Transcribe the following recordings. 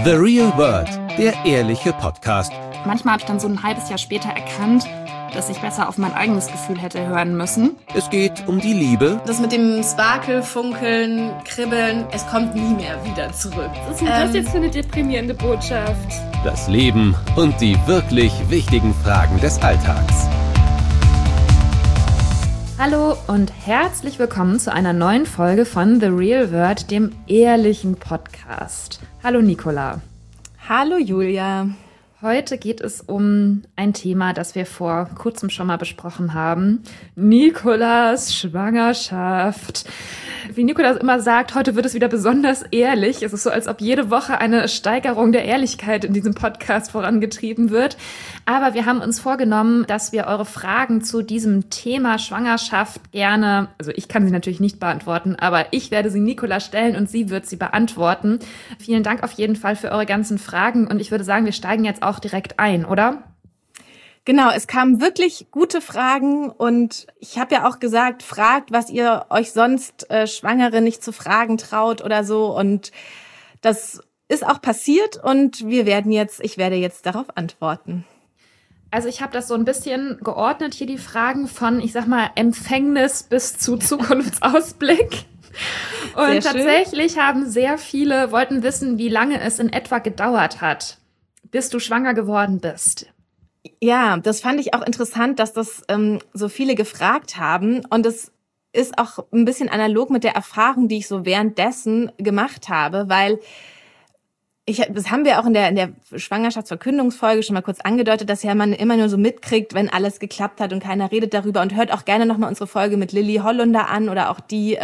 The Real World, der ehrliche Podcast. Manchmal habe ich dann so ein halbes Jahr später erkannt, dass ich besser auf mein eigenes Gefühl hätte hören müssen. Es geht um die Liebe. Das mit dem Sparkel, Funkeln, Kribbeln, es kommt nie mehr wieder zurück. Was ist denn das jetzt für eine deprimierende Botschaft? Das Leben und die wirklich wichtigen Fragen des Alltags. Hallo und herzlich willkommen zu einer neuen Folge von The Real World, dem ehrlichen Podcast. Hallo Nicola. Hallo Julia. Heute geht es um ein Thema, das wir vor kurzem schon mal besprochen haben. Nicolas Schwangerschaft. Wie Nicolas immer sagt, heute wird es wieder besonders ehrlich. Es ist so, als ob jede Woche eine Steigerung der Ehrlichkeit in diesem Podcast vorangetrieben wird. Aber wir haben uns vorgenommen, dass wir eure Fragen zu diesem Thema Schwangerschaft gerne, also ich kann sie natürlich nicht beantworten, aber ich werde sie Nicola stellen und sie wird sie beantworten. Vielen Dank auf jeden Fall für eure ganzen Fragen und ich würde sagen, wir steigen jetzt auch direkt ein, oder? Genau, es kamen wirklich gute Fragen und ich habe ja auch gesagt, fragt, was ihr euch sonst Schwangere nicht zu fragen traut oder so, und das ist auch passiert und ich werde jetzt darauf antworten. Also ich habe das so ein bisschen geordnet hier, die Fragen von, ich sag mal, Empfängnis bis zu Zukunftsausblick. Und tatsächlich haben sehr viele, wollten wissen, wie lange es in etwa gedauert hat, bis du schwanger geworden bist. Ja, das fand ich auch interessant, dass das so viele gefragt haben. Und es ist auch ein bisschen analog mit der Erfahrung, die ich so währenddessen gemacht habe, weil das haben wir auch in der Schwangerschaftsverkündungsfolge schon mal kurz angedeutet, dass ja man immer nur so mitkriegt, wenn alles geklappt hat und keiner redet darüber, und hört auch gerne nochmal unsere Folge mit Lilly Hollunder an oder auch die,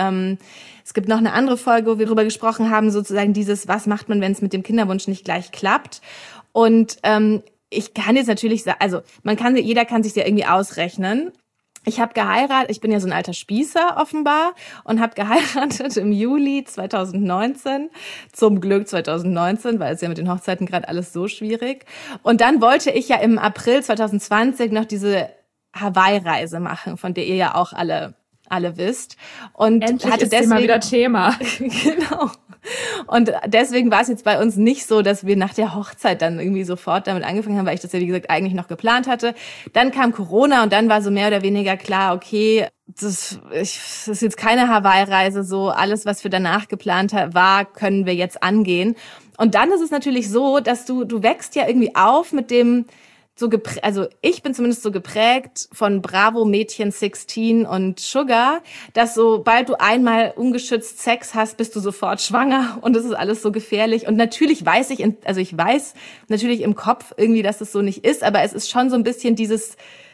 es gibt noch eine andere Folge, wo wir darüber gesprochen haben, sozusagen dieses, was macht man, wenn es mit dem Kinderwunsch nicht gleich klappt. Und ich kann jetzt natürlich sagen, also jeder kann sich ja irgendwie ausrechnen. Ich habe geheiratet, ich bin ja so ein alter Spießer offenbar, und habe geheiratet im Juli 2019, zum Glück 2019, weil es ja mit den Hochzeiten gerade alles so schwierig. Und dann wollte ich ja im April 2020 noch diese Hawaii-Reise machen, von der ihr ja auch alle wisst. Und endlich hatte ist deswegen mal wieder Thema. Genau. Und deswegen war es jetzt bei uns nicht so, dass wir nach der Hochzeit dann irgendwie sofort damit angefangen haben, weil ich das ja, wie gesagt, eigentlich noch geplant hatte. Dann kam Corona und dann war so mehr oder weniger klar, okay, das ist jetzt keine Hawaii-Reise, so alles, was wir danach geplant war, können wir jetzt angehen. Und dann ist es natürlich so, dass du wächst ja irgendwie auf mit dem, also ich bin zumindest so geprägt von Bravo, Mädchen, 16 und Sugar, dass sobald du einmal ungeschützt Sex hast, bist du sofort schwanger und das ist alles so gefährlich. Und natürlich ich weiß natürlich im Kopf irgendwie, dass es so nicht ist, aber es ist schon so ein bisschen dieses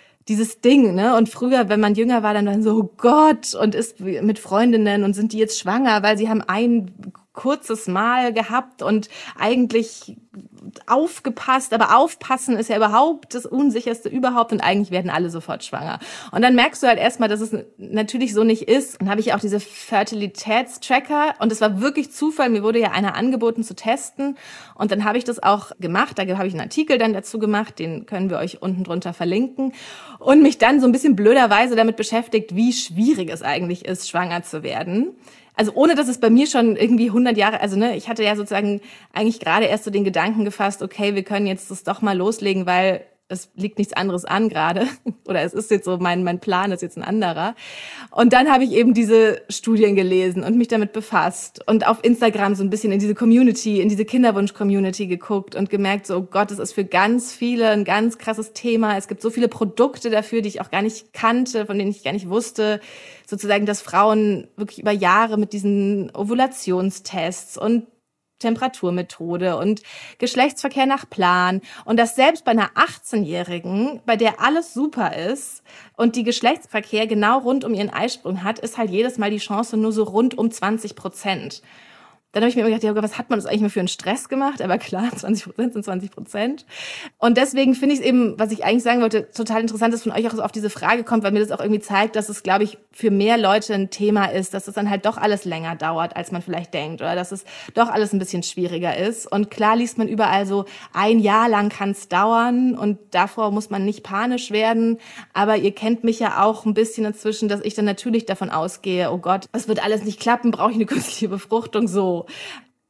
Ding, ne? Und früher, wenn man jünger war, dann so, oh Gott, und ist mit Freundinnen und sind die jetzt schwanger, weil sie haben ein kurzes Mal gehabt und eigentlich aufgepasst, aber aufpassen ist ja überhaupt das Unsicherste überhaupt und eigentlich werden alle sofort schwanger. Und dann merkst du halt erstmal, dass es natürlich so nicht ist. Und habe ich auch diese Fertilitätstracker und es war wirklich Zufall, mir wurde ja einer angeboten zu testen und dann habe ich das auch gemacht. Da habe ich einen Artikel dann dazu gemacht, den können wir euch unten drunter verlinken und mich dann so ein bisschen blöderweise damit beschäftigt, wie schwierig es eigentlich ist, schwanger zu werden. Also ohne, dass es bei mir schon irgendwie 100 Jahre, also ne, ich hatte ja sozusagen eigentlich gerade erst so den Gedanken gefasst, okay, wir können jetzt das doch mal loslegen, weil es liegt nichts anderes an gerade. Oder es ist jetzt so, mein Plan ist jetzt ein anderer. Und dann habe ich eben diese Studien gelesen und mich damit befasst und auf Instagram so ein bisschen in diese Community, in diese Kinderwunsch-Community geguckt und gemerkt, so, oh Gott, das ist für ganz viele ein ganz krasses Thema. Es gibt so viele Produkte dafür, die ich auch gar nicht kannte, von denen ich gar nicht wusste, sozusagen, dass Frauen wirklich über Jahre mit diesen Ovulationstests und Temperaturmethode und Geschlechtsverkehr nach Plan und dass selbst bei einer 18-Jährigen, bei der alles super ist und die Geschlechtsverkehr genau rund um ihren Eisprung hat, ist halt jedes Mal die Chance nur so rund um 20%. Dann habe ich mir immer gedacht, ja, was hat man das eigentlich mal für einen Stress gemacht? Aber klar, 20% sind 20%. Und deswegen finde ich es eben, was ich eigentlich sagen wollte, total interessant, dass von euch auch so auf diese Frage kommt, weil mir das auch irgendwie zeigt, dass es, glaube ich, für mehr Leute ein Thema ist, dass es dann halt doch alles länger dauert, als man vielleicht denkt, oder dass es doch alles ein bisschen schwieriger ist. Und klar liest man überall so, 1 Jahr lang kann es dauern und davor muss man nicht panisch werden. Aber ihr kennt mich ja auch ein bisschen inzwischen, dass ich dann natürlich davon ausgehe, oh Gott, es wird alles nicht klappen, brauche ich eine künstliche Befruchtung, so.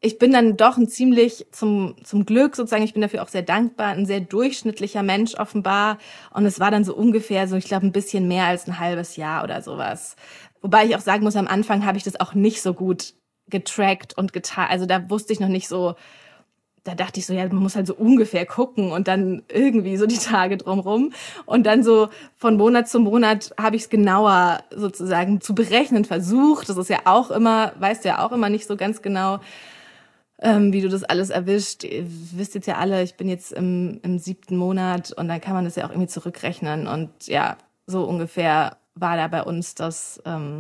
ich bin dann doch zum Glück sozusagen, ich bin dafür auch sehr dankbar, ein sehr durchschnittlicher Mensch offenbar. Und es war dann so ungefähr so, ich glaube, ein bisschen mehr als ein halbes Jahr oder sowas. Wobei ich auch sagen muss, am Anfang habe ich das auch nicht so gut getrackt und getan. Also da wusste ich noch nicht so, da dachte ich so, ja, man muss halt so ungefähr gucken und dann irgendwie so die Tage drumrum. Und dann so von Monat zu Monat habe ich es genauer sozusagen zu berechnen versucht. Das ist ja auch immer, weißt du ja auch immer nicht so ganz genau, wie du das alles erwischt. Ihr wisst jetzt ja alle, ich bin jetzt im 7. Monat und dann kann man das ja auch irgendwie zurückrechnen. Und ja, so ungefähr war da bei uns das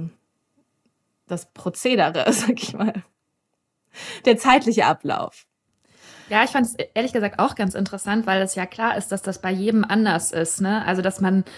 Prozedere, sag ich mal. Der zeitliche Ablauf. Ja, ich fand es ehrlich gesagt auch ganz interessant, weil es ja klar ist, dass das bei jedem anders ist, ne? Also, dass man,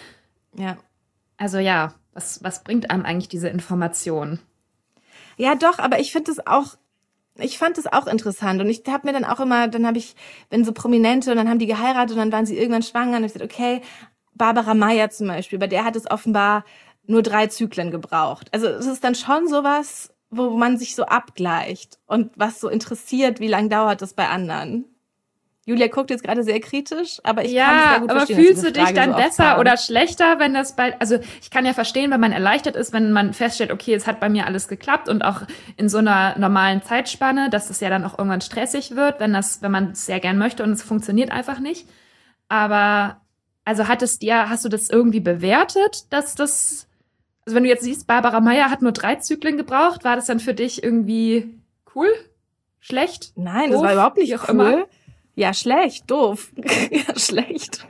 was bringt einem eigentlich diese Information? Ja, doch, aber ich fand es auch interessant und ich habe mir dann auch immer, wenn so Prominente und dann haben die geheiratet und dann waren sie irgendwann schwanger und ich dachte, okay, Barbara Mayer zum Beispiel, bei der hat es offenbar nur 3 Zyklen gebraucht. Also es ist dann schon sowas, wo man sich so abgleicht und was so interessiert, wie lange dauert das bei anderen. Julia guckt jetzt gerade sehr kritisch, aber ich kann es sehr gut verstehen. Aber fühlst du dich dann besser oder schlechter, wenn das also ich kann ja verstehen, wenn man erleichtert ist, wenn man feststellt, okay, es hat bei mir alles geklappt und auch in so einer normalen Zeitspanne, dass es ja dann auch irgendwann stressig wird, wenn man es sehr gern möchte und es funktioniert einfach nicht. Aber also hast du das irgendwie bewertet, dass das, also wenn du jetzt siehst, Barbara Mayer hat nur 3 Zyklen gebraucht, war das dann für dich irgendwie cool? Schlecht? Nein, doof, das war überhaupt nicht cool. Immer. Ja, schlecht, doof. Ja, schlecht.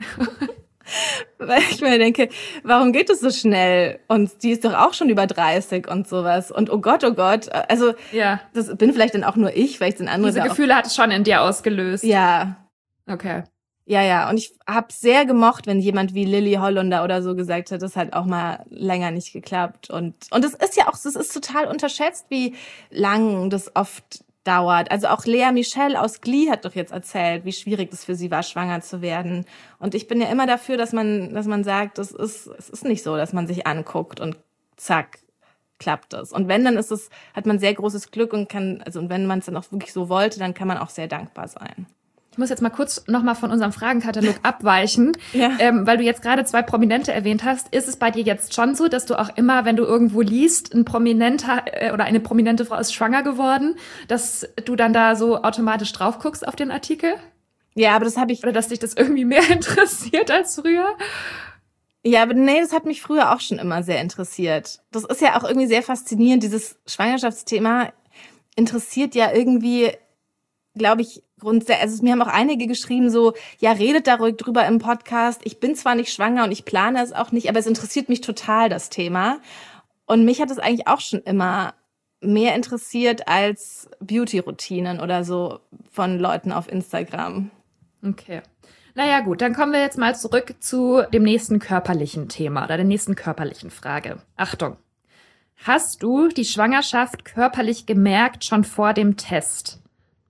Weil ich mir denke, warum geht es so schnell? Und die ist doch auch schon über 30 und sowas. Und oh Gott, also das bin vielleicht dann auch nur ich, weil ich den anderen... Diese Gefühle hat es schon in dir ausgelöst. Ja. Okay. Ja, und ich habe sehr gemocht, wenn jemand wie Lilly Hollunder oder so gesagt hat, das hat auch mal länger nicht geklappt. Und das ist ja auch, das ist total unterschätzt, wie lang das oft dauert. Also auch Lea Michele aus Glee hat doch jetzt erzählt, wie schwierig das für sie war, schwanger zu werden. Und ich bin ja immer dafür, dass man sagt, es ist nicht so, dass man sich anguckt und zack, klappt es. Und wenn, dann hat man sehr großes Glück und wenn man es dann auch wirklich so wollte, dann kann man auch sehr dankbar sein. Ich muss jetzt mal kurz nochmal von unserem Fragenkatalog abweichen, ja. Weil du jetzt gerade 2 Prominente erwähnt hast. Ist es bei dir jetzt schon so, dass du auch immer, wenn du irgendwo liest, ein Prominenter oder eine prominente Frau ist schwanger geworden, dass du dann da so automatisch drauf guckst auf den Artikel? Ja, aber das habe ich... Oder dass dich das irgendwie mehr interessiert als früher? Ja, aber nee, das hat mich früher auch schon immer sehr interessiert. Das ist ja auch irgendwie sehr faszinierend. Dieses Schwangerschaftsthema interessiert ja irgendwie, glaube ich, also mir haben auch einige geschrieben so, ja, redet da ruhig drüber im Podcast. Ich bin zwar nicht schwanger und ich plane es auch nicht, aber es interessiert mich total, das Thema. Und mich hat es eigentlich auch schon immer mehr interessiert als Beauty-Routinen oder so von Leuten auf Instagram. Okay. Naja gut, dann kommen wir jetzt mal zurück zu dem nächsten körperlichen Thema oder der nächsten körperlichen Frage. Achtung. Hast du die Schwangerschaft körperlich gemerkt schon vor dem Test?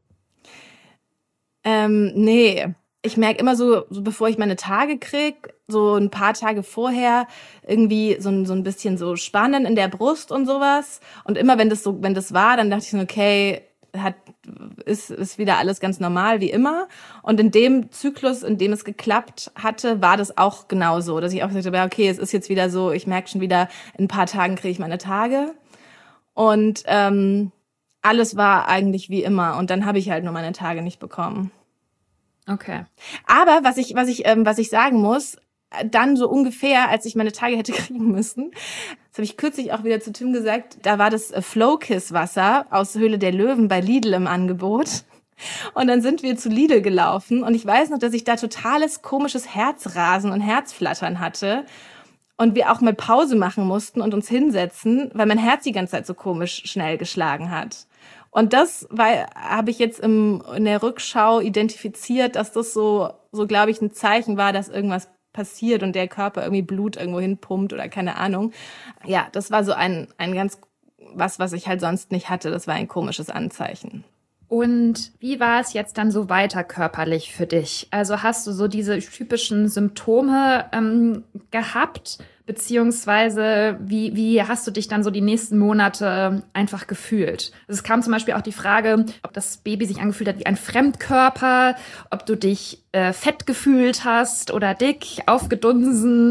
Nee, ich merke immer so bevor ich meine Tage krieg, so ein paar Tage vorher irgendwie so ein bisschen so Spannen in der Brust und sowas. Und immer wenn das war, dann dachte ich so, okay, ist wieder alles ganz normal wie immer. Und in dem Zyklus, in dem es geklappt hatte, war das auch genauso, dass ich auch gesagt habe, okay, es ist jetzt wieder so, ich merke schon wieder, in ein paar Tagen kriege ich meine Tage. Und alles war eigentlich wie immer. Und dann habe ich halt nur meine Tage nicht bekommen. Okay. Aber was ich sagen muss, dann so ungefähr, als ich meine Tage hätte kriegen müssen, das habe ich kürzlich auch wieder zu Tim gesagt, da war das Flow-Kiss-Wasser aus Höhle der Löwen bei Lidl im Angebot. Und dann sind wir zu Lidl gelaufen und ich weiß noch, dass ich da totales komisches Herzrasen und Herzflattern hatte. Und wir auch mal Pause machen mussten und uns hinsetzen, weil mein Herz die ganze Zeit so komisch schnell geschlagen hat. Und das habe ich jetzt in der Rückschau identifiziert, dass das so glaube ich, ein Zeichen war, dass irgendwas passiert und der Körper irgendwie Blut irgendwo hinpumpt oder keine Ahnung. Ja, das war so ein ganz was ich halt sonst nicht hatte. Das war ein komisches Anzeichen. Und wie war es jetzt dann so weiter körperlich für dich? Also hast du so diese typischen Symptome gehabt Beziehungsweise wie hast du dich dann so die nächsten Monate einfach gefühlt? Also es kam zum Beispiel auch die Frage, ob das Baby sich angefühlt hat wie ein Fremdkörper, ob du dich fett gefühlt hast oder dick, aufgedunsen.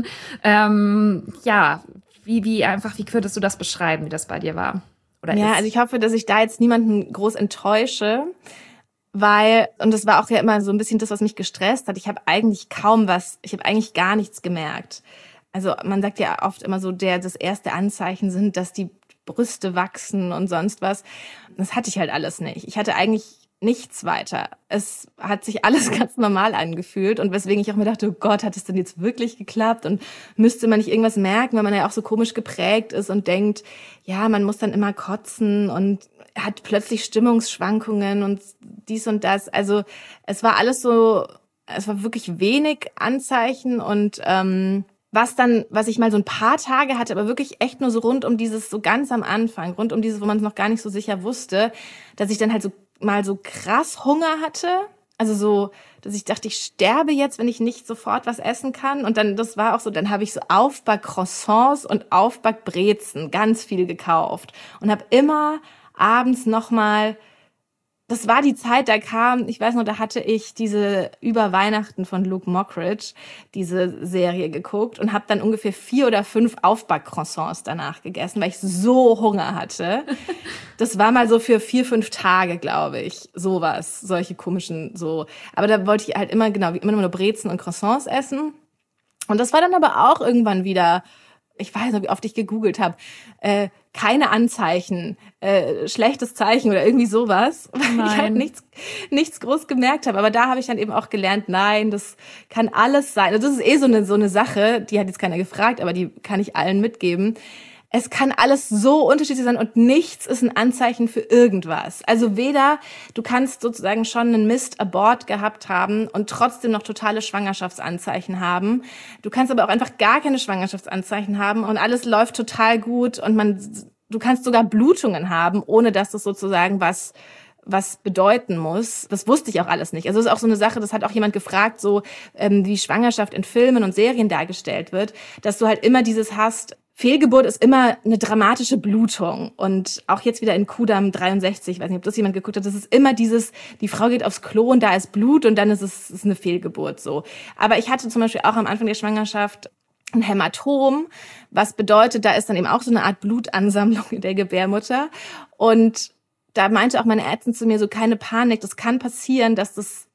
Wie könntest du das beschreiben, wie das bei dir war? Oder ja, ist? Also ich hoffe, dass ich da jetzt niemanden groß enttäusche, weil, und das war auch ja immer so ein bisschen das, was mich gestresst hat, ich habe eigentlich gar nichts gemerkt. Also man sagt ja oft immer so, das erste Anzeichen sind, dass die Brüste wachsen und sonst was. Das hatte ich halt alles nicht. Ich hatte eigentlich nichts weiter. Es hat sich alles ganz normal angefühlt und weswegen ich auch mir dachte, oh Gott, hat es denn jetzt wirklich geklappt und müsste man nicht irgendwas merken, weil man ja auch so komisch geprägt ist und denkt, ja, man muss dann immer kotzen und hat plötzlich Stimmungsschwankungen und dies und das. Also es war alles so, es war wirklich wenig Anzeichen und was ich mal so ein paar Tage hatte, aber wirklich echt nur so rund um dieses, so ganz am Anfang, rund um dieses, wo man es noch gar nicht so sicher wusste, dass ich dann halt so mal so krass Hunger hatte. Also so, dass ich dachte, ich sterbe jetzt, wenn ich nicht sofort was essen kann. Und dann, das war auch so, dann habe ich so Aufback-Croissants und Aufbackbrezen ganz viel gekauft und habe immer abends nochmal, das war die Zeit, ich weiß noch, da hatte ich diese über Weihnachten von Luke Mockridge, diese Serie geguckt und habe dann ungefähr 4 oder 5 Aufback-Croissants danach gegessen, weil ich so Hunger hatte. Das war mal so für 4, 5 Tage, glaube ich, sowas, solche komischen so. Aber da wollte ich halt immer nur Brezen und Croissants essen. Und das war dann aber auch irgendwann wieder, ich weiß nicht, wie oft ich gegoogelt habe, keine Anzeichen, schlechtes Zeichen oder irgendwie sowas, weil ich halt nichts groß gemerkt habe. Aber da habe ich dann eben auch gelernt, nein, das kann alles sein. Also das ist so eine Sache, die hat jetzt keiner gefragt, aber die kann ich allen mitgeben. Es kann alles so unterschiedlich sein und nichts ist ein Anzeichen für irgendwas. Also du kannst sozusagen schon einen Missed-Abort gehabt haben und trotzdem noch totale Schwangerschaftsanzeichen haben. Du kannst aber auch einfach gar keine Schwangerschaftsanzeichen haben und alles läuft total gut und du kannst sogar Blutungen haben, ohne dass das sozusagen was bedeuten muss. Das wusste ich auch alles nicht. Also das ist auch so eine Sache, das hat auch jemand gefragt, so wie Schwangerschaft in Filmen und Serien dargestellt wird, dass du halt immer dieses hast, Fehlgeburt ist immer eine dramatische Blutung. Und auch jetzt wieder in Kudamm 63, ich weiß nicht, ob das jemand geguckt hat, das ist immer die Frau geht aufs Klo und da ist Blut und dann ist es eine Fehlgeburt so. Aber ich hatte zum Beispiel auch am Anfang der Schwangerschaft ein Hämatom, was bedeutet, da ist dann eben auch so eine Art Blutansammlung in der Gebärmutter. Und da meinte auch meine Ärztin zu mir so, keine Panik, das kann passieren, dass das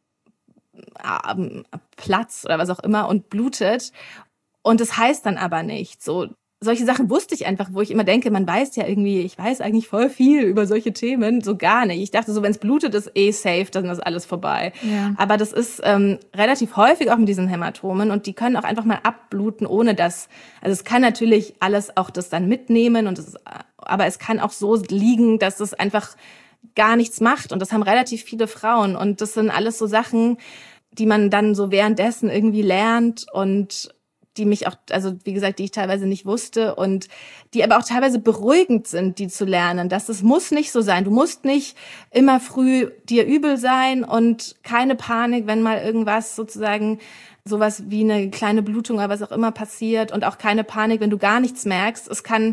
platzt oder was auch immer und blutet. Und das heißt dann aber nicht so. Solche Sachen wusste ich einfach, wo ich immer denke, man weiß ja irgendwie, ich weiß eigentlich voll viel über solche Themen, so gar nicht. Ich dachte so, wenn es blutet, ist safe, dann ist alles vorbei. Ja. Aber das ist relativ häufig auch mit diesen Hämatomen und die können auch einfach mal abbluten, ohne dass, also es kann natürlich alles auch das dann mitnehmen aber es kann auch so liegen, dass es einfach gar nichts macht und das haben relativ viele Frauen und das sind alles so Sachen, die man dann so währenddessen irgendwie lernt und die mich auch, also wie gesagt, die ich teilweise nicht wusste und die aber auch teilweise beruhigend sind, die zu lernen, dass es muss nicht so sein. Du musst nicht immer früh dir übel sein und keine Panik, wenn mal irgendwas sozusagen, sowas wie eine kleine Blutung oder was auch immer passiert und auch keine Panik, wenn du gar nichts merkst.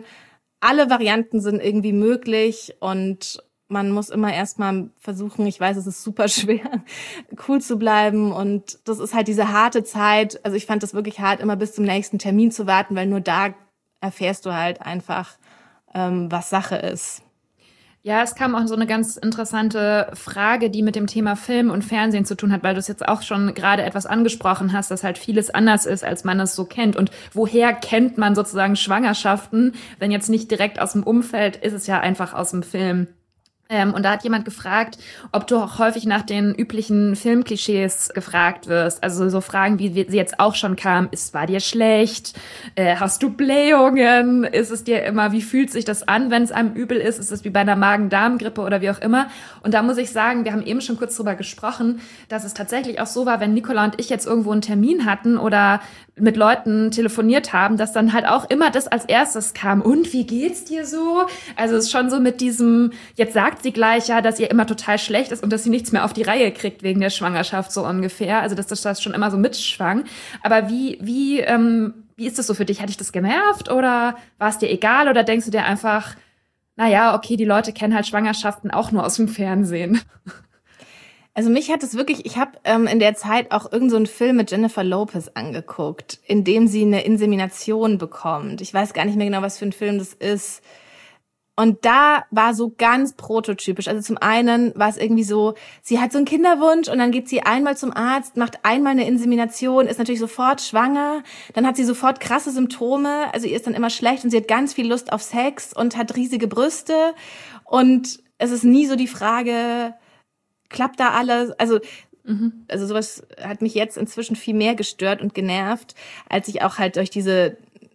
Alle Varianten sind irgendwie möglich und man muss immer erstmal versuchen, ich weiß, es ist super schwer, cool zu bleiben und das ist halt diese harte Zeit. Also ich fand das wirklich hart, immer bis zum nächsten Termin zu warten, weil nur da erfährst du halt einfach, was Sache ist. Ja, es kam auch so eine ganz interessante Frage, die mit dem Thema Film und Fernsehen zu tun hat, weil du es jetzt auch schon gerade etwas angesprochen hast, dass halt vieles anders ist, als man es so kennt. Und woher kennt man sozusagen Schwangerschaften? Wenn jetzt nicht direkt aus dem Umfeld, ist es ja einfach aus dem Film. Und da hat jemand gefragt, ob du auch häufig nach den üblichen Filmklischees gefragt wirst. Also so Fragen, wie sie jetzt auch schon kamen. War dir schlecht? Hast du Blähungen? Ist es dir immer, wie fühlt sich das an, wenn es einem übel ist? Ist es wie bei einer Magen-Darm-Grippe oder wie auch immer? Und da muss ich sagen, wir haben eben schon kurz drüber gesprochen, dass es tatsächlich auch so war, wenn Nicola und ich jetzt irgendwo einen Termin hatten oder mit Leuten telefoniert haben, dass dann halt auch immer das als erstes kam. Und wie geht's dir so? Also es ist schon so mit diesem, jetzt sagt sie gleich ja, dass ihr immer total schlecht ist und dass sie nichts mehr auf die Reihe kriegt wegen der Schwangerschaft so ungefähr. Also dass das schon immer so mitschwang. Aber wie Wie ist das so für dich? Hat dich das genervt oder war es dir egal? Oder denkst du dir einfach, naja, okay, die Leute kennen halt Schwangerschaften auch nur aus dem Fernsehen? Also mich hat es wirklich, ich habe in der Zeit auch irgend so einen Film mit Jennifer Lopez angeguckt, in dem sie eine Insemination bekommt. Ich weiß gar nicht mehr genau, was für ein Film das ist. Und da war so ganz prototypisch. Also zum einen war es irgendwie so, sie hat so einen Kinderwunsch und dann geht sie einmal zum Arzt, macht einmal eine Insemination, ist natürlich sofort schwanger, dann hat sie sofort krasse Symptome, also ihr ist dann immer schlecht und sie hat ganz viel Lust auf Sex und hat riesige Brüste und es ist nie so die Frage, klappt da alles? Also sowas hat mich jetzt inzwischen viel mehr gestört und genervt, als ich auch halt durch diese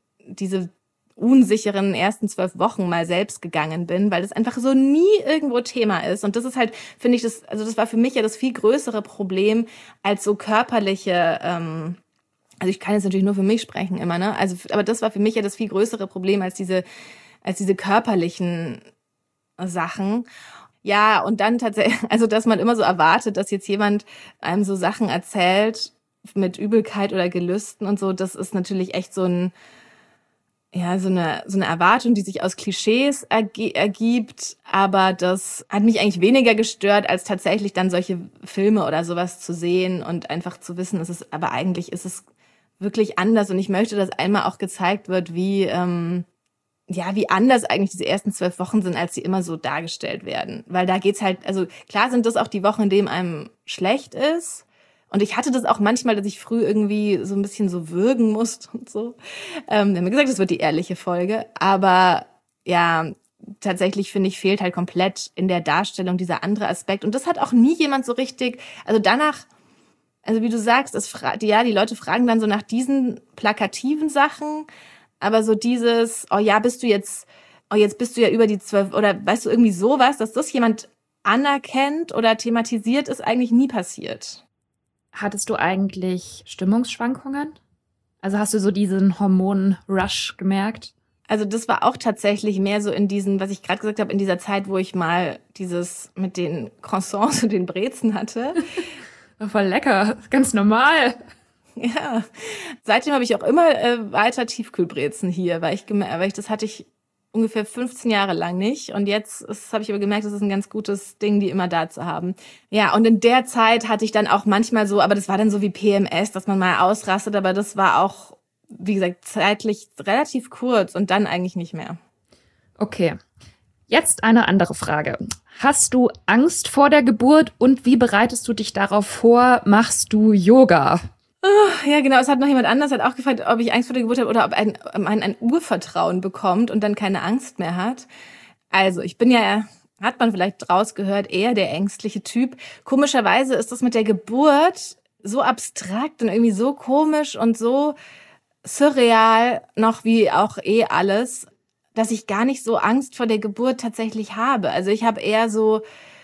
unsicheren ersten 12 Wochen mal selbst gegangen bin, weil das einfach so nie irgendwo Thema ist. Und das ist halt, finde ich, das war für mich ja das viel größere Problem als so körperliche, also ich kann jetzt natürlich nur für mich sprechen immer, ne? Also, aber das war für mich ja das viel größere Problem als diese körperlichen Sachen. Ja, und dann tatsächlich, also dass man immer so erwartet, dass jetzt jemand einem so Sachen erzählt mit Übelkeit oder Gelüsten und so, das ist natürlich echt so eine Erwartung, die sich aus Klischees ergibt, aber das hat mich eigentlich weniger gestört, als tatsächlich dann solche Filme oder sowas zu sehen und einfach zu wissen, aber eigentlich ist es wirklich anders und ich möchte, dass einmal auch gezeigt wird, wie anders eigentlich diese ersten 12 Wochen sind, als sie immer so dargestellt werden. Weil da geht's halt, also klar sind das auch die Wochen, in denen einem schlecht ist. Und ich hatte das auch manchmal, dass ich früh irgendwie so ein bisschen so würgen musste und so. Wir haben gesagt, das wird die ehrliche Folge. Aber ja, tatsächlich finde ich, fehlt halt komplett in der Darstellung dieser andere Aspekt. Und das hat auch nie jemand so richtig, also danach, also wie du sagst, die Leute fragen dann so nach diesen plakativen Sachen, aber so dieses, jetzt bist du ja über die 12, oder weißt du, irgendwie sowas, dass das jemand anerkennt oder thematisiert, ist eigentlich nie passiert. Hattest du eigentlich Stimmungsschwankungen? Also hast du so diesen Hormon-Rush gemerkt? Also das war auch tatsächlich mehr so in diesen, was ich gerade gesagt habe, in dieser Zeit, wo ich mal dieses mit den Croissants und den Brezen hatte. War voll lecker, ganz normal. Ja, seitdem habe ich auch immer weiter Tiefkühlbrezen hier, weil das hatte ich ungefähr 15 Jahre lang nicht. Und jetzt habe ich aber gemerkt, das ist ein ganz gutes Ding, die immer da zu haben. Ja, und in der Zeit hatte ich dann auch manchmal so, aber das war dann so wie PMS, dass man mal ausrastet, aber das war auch, wie gesagt, zeitlich relativ kurz und dann eigentlich nicht mehr. Okay, jetzt eine andere Frage. Hast du Angst vor der Geburt und wie bereitest du dich darauf vor? Machst du Yoga? Ja, genau. Es hat noch jemand anders auch gefragt, ob ich Angst vor der Geburt habe oder ob ein Urvertrauen bekommt und dann keine Angst mehr hat. Also ich bin ja, hat man vielleicht rausgehört, eher der ängstliche Typ. Komischerweise ist das mit der Geburt so abstrakt und irgendwie so komisch und so surreal, noch wie auch alles, dass ich gar nicht so Angst vor der Geburt tatsächlich habe. Also ich habe eher so,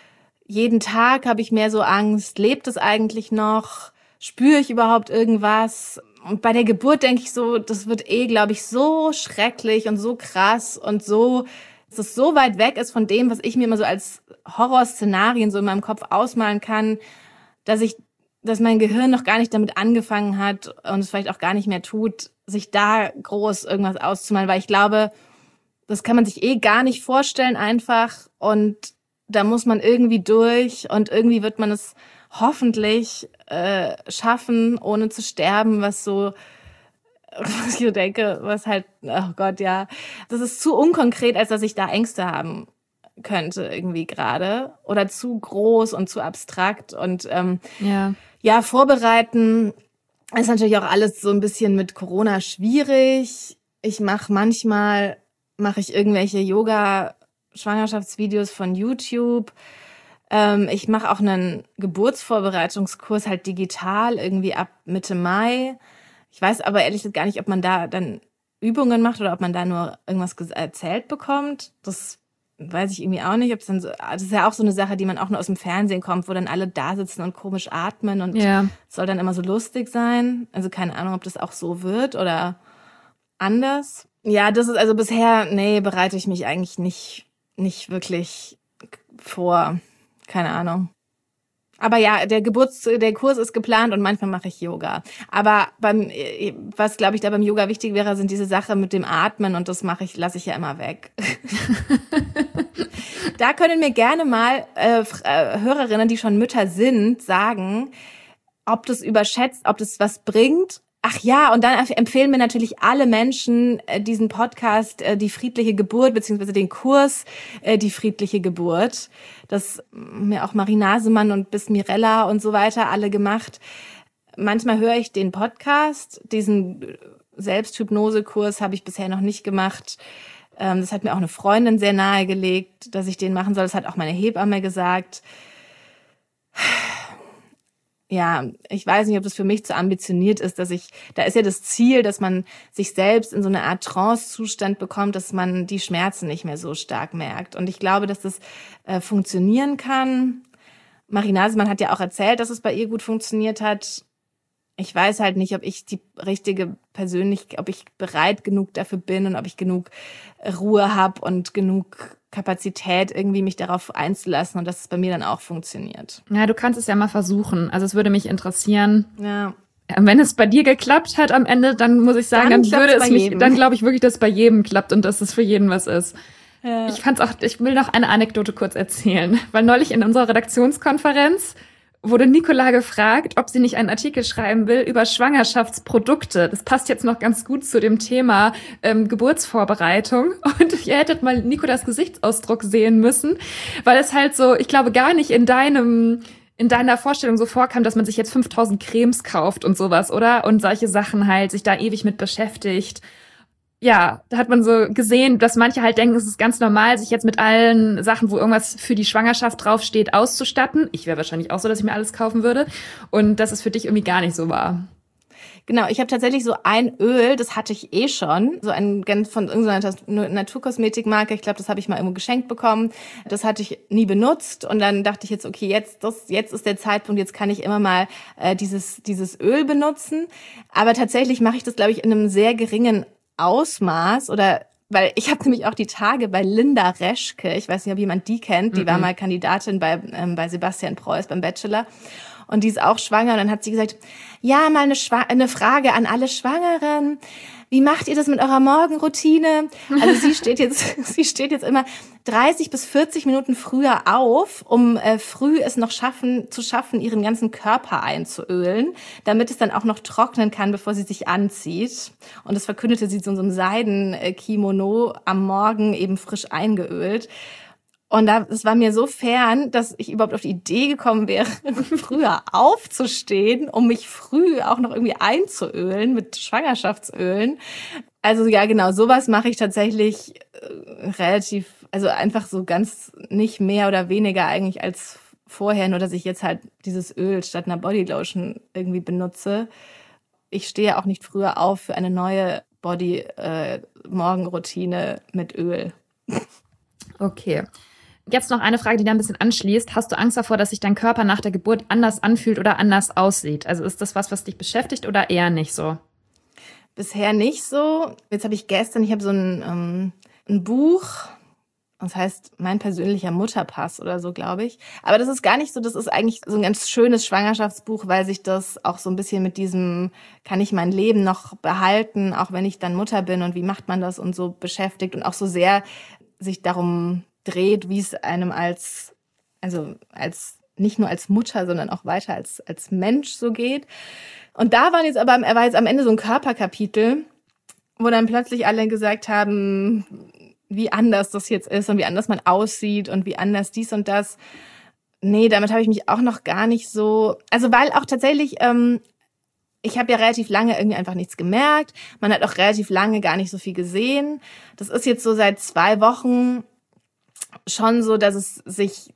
jeden Tag habe ich mehr so Angst, lebt es eigentlich noch? Spüre ich überhaupt irgendwas? Und bei der Geburt denke ich so, das wird glaube ich, so schrecklich und so krass und so, dass es so weit weg ist von dem, was ich mir immer so als Horrorszenarien so in meinem Kopf ausmalen kann, dass mein Gehirn noch gar nicht damit angefangen hat und es vielleicht auch gar nicht mehr tut, sich da groß irgendwas auszumalen, weil ich glaube, das kann man sich gar nicht vorstellen einfach und da muss man irgendwie durch und irgendwie wird man es hoffentlich schaffen, ohne zu sterben, was ich so denke, was halt, oh Gott, ja, das ist zu unkonkret, als dass ich da Ängste haben könnte irgendwie gerade oder zu groß und zu abstrakt und vorbereiten ist natürlich auch alles so ein bisschen mit Corona schwierig. Manchmal mache ich irgendwelche Yoga-Schwangerschaftsvideos von YouTube. Ich mache auch einen Geburtsvorbereitungskurs halt digital irgendwie ab Mitte Mai. Ich weiß aber ehrlich gesagt gar nicht, ob man da dann Übungen macht oder ob man da nur irgendwas erzählt bekommt. Das weiß ich irgendwie auch nicht. Das ist ja auch so eine Sache, die man auch nur aus dem Fernsehen kommt, wo dann alle da sitzen und komisch atmen und soll dann immer so lustig sein. Also keine Ahnung, ob das auch so wird oder anders. Ja, das ist also bisher, bereite ich mich eigentlich nicht wirklich vor. Keine Ahnung. Aber ja, der Kurs ist geplant und manchmal mache ich Yoga. Aber was glaube ich da beim Yoga wichtig wäre, sind diese Sache mit dem Atmen und das lasse ich ja immer weg. Da können mir gerne mal Hörerinnen, die schon Mütter sind, sagen, ob das überschätzt, ob das was bringt. Ach ja, und dann empfehlen mir natürlich alle Menschen diesen Podcast, die friedliche Geburt, beziehungsweise den Kurs, die friedliche Geburt. Das mir auch Marie Nasemann und bis Mirella und so weiter alle gemacht. Manchmal höre ich den Podcast. Diesen Selbsthypnosekurs habe ich bisher noch nicht gemacht. Das hat mir auch eine Freundin sehr nahegelegt, dass ich den machen soll. Das hat auch meine Hebamme gesagt. Ja, ich weiß nicht, ob das für mich zu ambitioniert ist, da ist ja das Ziel, dass man sich selbst in so eine Art Trance-Zustand bekommt, dass man die Schmerzen nicht mehr so stark merkt. Und ich glaube, dass das funktionieren kann. Marie Nasemann hat ja auch erzählt, dass es bei ihr gut funktioniert hat. Ich weiß halt nicht, ob ich ob ich bereit genug dafür bin und ob ich genug Ruhe habe und genug Kapazität, irgendwie mich darauf einzulassen und dass es bei mir dann auch funktioniert. Ja, du kannst es ja mal versuchen. Also es würde mich interessieren. Ja. Wenn es bei dir geklappt hat am Ende, dann muss ich sagen, dann glaube ich wirklich, dass es bei jedem klappt und dass es für jeden was ist. Ja. Ich will noch eine Anekdote kurz erzählen, weil neulich in unserer Redaktionskonferenz wurde Nicola gefragt, ob sie nicht einen Artikel schreiben will über Schwangerschaftsprodukte. Das passt jetzt noch ganz gut zu dem Thema Geburtsvorbereitung. Und ihr hättet mal Nicolas Gesichtsausdruck sehen müssen, weil es halt so, ich glaube, gar nicht in deiner Vorstellung so vorkam, dass man sich jetzt 5000 Cremes kauft und sowas, oder? Und solche Sachen halt, sich da ewig mit beschäftigt. Ja, da hat man so gesehen, dass manche halt denken, es ist ganz normal, sich jetzt mit allen Sachen, wo irgendwas für die Schwangerschaft draufsteht, auszustatten. Ich wäre wahrscheinlich auch so, dass ich mir alles kaufen würde. Und dass es für dich irgendwie gar nicht so war. Genau, ich habe tatsächlich so ein Öl, das hatte ich schon, so ein von irgendeiner Naturkosmetikmarke, ich glaube, das habe ich mal irgendwo geschenkt bekommen. Das hatte ich nie benutzt und dann dachte ich jetzt, okay, jetzt ist der Zeitpunkt, jetzt kann ich immer mal dieses Öl benutzen. Aber tatsächlich mache ich das, glaube ich, in einem sehr geringen Ausmaß weil ich habe nämlich auch die Tage bei Linda Reschke, ich weiß nicht, ob jemand die kennt, die war mal Kandidatin bei Sebastian Preuß beim Bachelor und die ist auch schwanger und dann hat sie gesagt, ja, mal eine Frage an alle Schwangeren. Wie macht ihr das mit eurer Morgenroutine? Also sie steht jetzt immer 30 bis 40 Minuten früher auf, um früh es noch zu schaffen, ihren ganzen Körper einzuölen, damit es dann auch noch trocknen kann, bevor sie sich anzieht. Und das verkündete sie so in so einem Seidenkimono am Morgen eben frisch eingeölt. Und es war mir so fern, dass ich überhaupt auf die Idee gekommen wäre, früher aufzustehen, um mich früh auch noch irgendwie einzuölen mit Schwangerschaftsölen. Also ja, genau, sowas mache ich tatsächlich relativ, also einfach so ganz nicht mehr oder weniger eigentlich als vorher, nur dass ich jetzt halt dieses Öl statt einer Bodylotion irgendwie benutze. Ich stehe auch nicht früher auf für eine neue Morgenroutine mit Öl. Okay. Jetzt noch eine Frage, die da ein bisschen anschließt. Hast du Angst davor, dass sich dein Körper nach der Geburt anders anfühlt oder anders aussieht? Also ist das was dich beschäftigt oder eher nicht so? Bisher nicht so. Jetzt habe ich so ein Buch, das heißt Mein persönlicher Mutterpass oder so, glaube ich. Aber das ist gar nicht so, das ist eigentlich so ein ganz schönes Schwangerschaftsbuch, weil sich das auch so ein bisschen mit diesem, kann ich mein Leben noch behalten, auch wenn ich dann Mutter bin und wie macht man das und so beschäftigt und auch so sehr sich darum dreht, wie es einem als nicht nur als Mutter, sondern auch weiter als Mensch so geht. Und da war jetzt am Ende so ein Körperkapitel, wo dann plötzlich alle gesagt haben, wie anders das jetzt ist und wie anders man aussieht und wie anders dies und das. Nee, damit habe ich mich auch noch gar nicht so, also weil auch tatsächlich, ich habe ja relativ lange irgendwie einfach nichts gemerkt. Man hat auch relativ lange gar nicht so viel gesehen. Das ist jetzt so seit 2 Wochen schon so, dass es sich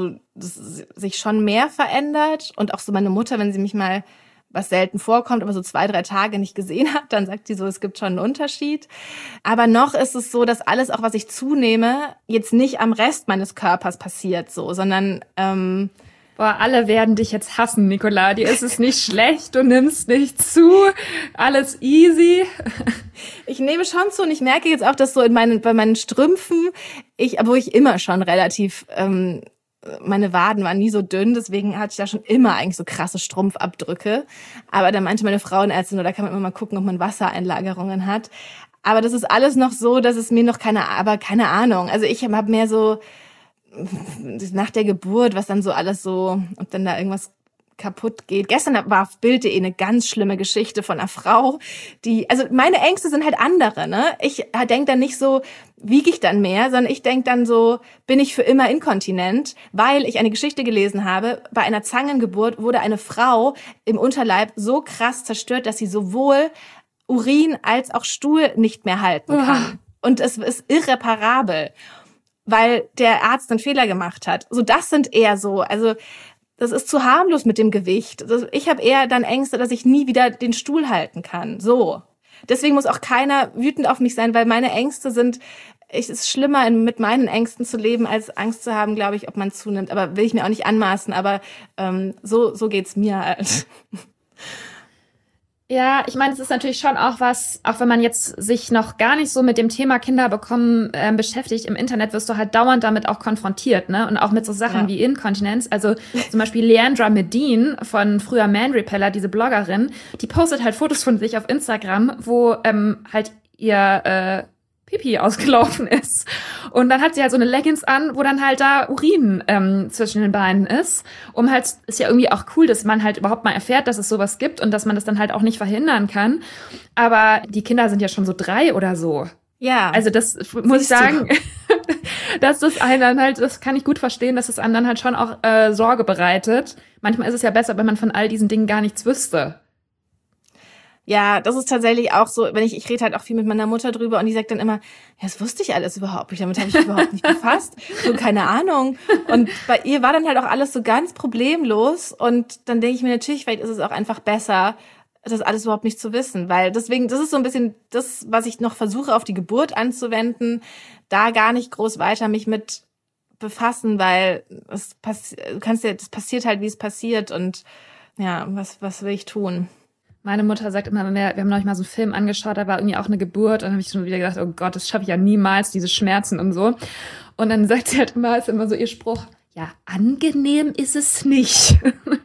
schon mehr verändert. Und auch so meine Mutter, wenn sie mich mal, was selten vorkommt, aber so 2-3 Tage nicht gesehen hat, dann sagt sie so, es gibt schon einen Unterschied. Aber noch ist es so, dass alles, auch was ich zunehme, jetzt nicht am Rest meines Körpers passiert so, sondern alle werden dich jetzt hassen, Nicola. Dir ist es nicht schlecht, du nimmst nicht zu, alles easy. Ich nehme schon zu und ich merke jetzt auch, dass so bei meinen Strümpfen, wo ich immer schon relativ meine Waden waren nie so dünn, deswegen hatte ich da schon immer eigentlich so krasse Strumpfabdrücke. Aber da meinte meine Frauenärztin, da kann man immer mal gucken, ob man Wassereinlagerungen hat. Aber das ist alles noch so, dass es mir noch keine Ahnung. Also ich habe mehr so nach der Geburt, was dann so alles so, ob dann da irgendwas kaputt geht. Gestern war auf Bild.de eine ganz schlimme Geschichte von einer Frau, also meine Ängste sind halt andere, ne? Ich denke dann nicht so, wiege ich dann mehr, sondern ich denke dann so, bin ich für immer inkontinent, weil ich eine Geschichte gelesen habe, bei einer Zangengeburt wurde eine Frau im Unterleib so krass zerstört, dass sie sowohl Urin als auch Stuhl nicht mehr halten kann. Und es ist irreparabel, weil der Arzt einen Fehler gemacht hat. So, das sind eher so, also das ist zu harmlos mit dem Gewicht. Ich habe eher dann Ängste, dass ich nie wieder den Stuhl halten kann. So. Deswegen muss auch keiner wütend auf mich sein, weil meine Ängste es ist schlimmer, mit meinen Ängsten zu leben, als Angst zu haben, glaube ich, ob man zunimmt. Aber will ich mir auch nicht anmaßen, aber so geht's mir halt. Ja, ich meine, es ist natürlich schon auch was, auch wenn man jetzt sich noch gar nicht so mit dem Thema Kinder bekommen beschäftigt, im Internet wirst du halt dauernd damit auch konfrontiert, ne? Und auch mit so Sachen wie Inkontinenz. Also zum Beispiel Leandra Medin von früher Man Repeller, diese Bloggerin, die postet halt Fotos von sich auf Instagram, wo halt ihr Pipi ausgelaufen ist. Und dann hat sie halt so eine Leggings an, wo dann halt da Urin zwischen den Beinen ist. Ist ja irgendwie auch cool, dass man halt überhaupt mal erfährt, dass es sowas gibt und dass man das dann halt auch nicht verhindern kann. Aber die Kinder sind ja schon so 3 oder so. Ja. Also das muss ich sagen, dass das einen dann halt, das kann ich gut verstehen, dass es einem dann halt schon auch Sorge bereitet. Manchmal ist es ja besser, wenn man von all diesen Dingen gar nichts wüsste. Ja, das ist tatsächlich auch so, ich rede halt auch viel mit meiner Mutter drüber und die sagt dann immer, ja, das wusste ich alles überhaupt nicht, damit habe ich überhaupt nicht befasst, so keine Ahnung. Und bei ihr war dann halt auch alles so ganz problemlos und dann denke ich mir natürlich, vielleicht ist es auch einfach besser, das alles überhaupt nicht zu wissen, weil deswegen, das ist so ein bisschen das, was ich noch versuche auf die Geburt anzuwenden, da gar nicht groß weiter mich mit befassen, weil das passiert halt, wie es passiert und ja, was will ich tun? Meine Mutter sagt immer, wir haben neulich mal so einen Film angeschaut, da war irgendwie auch eine Geburt und dann habe ich schon wieder gedacht, oh Gott, das schaffe ich ja niemals, diese Schmerzen und so. Und dann sagt sie halt immer, ist immer so ihr Spruch, ja, angenehm ist es nicht.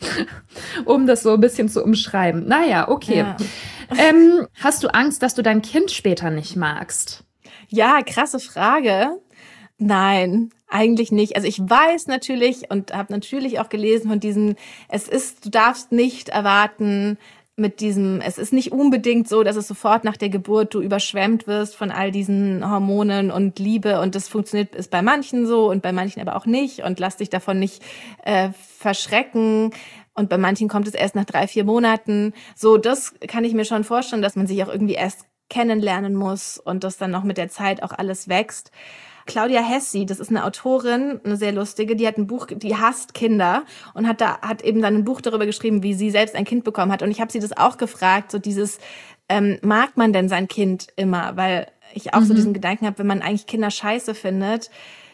Um das so ein bisschen zu umschreiben. Naja, okay. Ja. Hast du Angst, dass du dein Kind später nicht magst? Ja, krasse Frage. Nein, eigentlich nicht. Also ich weiß natürlich und habe natürlich auch gelesen von diesem, du darfst nicht erwarten, es ist nicht unbedingt so, dass es sofort nach der Geburt du überschwemmt wirst von all diesen Hormonen und Liebe und das ist bei manchen so und bei manchen aber auch nicht und lass dich davon nicht verschrecken und bei manchen kommt es erst nach 3-4 Monaten. So, das kann ich mir schon vorstellen, dass man sich auch irgendwie erst kennenlernen muss und das dann noch mit der Zeit auch alles wächst. Claudia Hessi, das ist eine Autorin, eine sehr lustige, die hat ein Buch, die hasst Kinder und hat eben dann ein Buch darüber geschrieben, wie sie selbst ein Kind bekommen hat. Und ich habe sie das auch gefragt, so dieses, mag man denn sein Kind immer? Weil ich auch so diesen Gedanken habe, wenn man eigentlich Kinder scheiße findet,